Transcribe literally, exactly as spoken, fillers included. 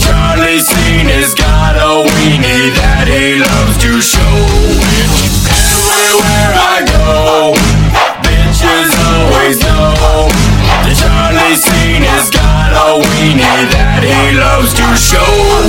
Charlie Sheen has got a weenie that he loves to show. Everywhere I go, bitches always know that Charlie Sheen has got a weenie that he loves to show.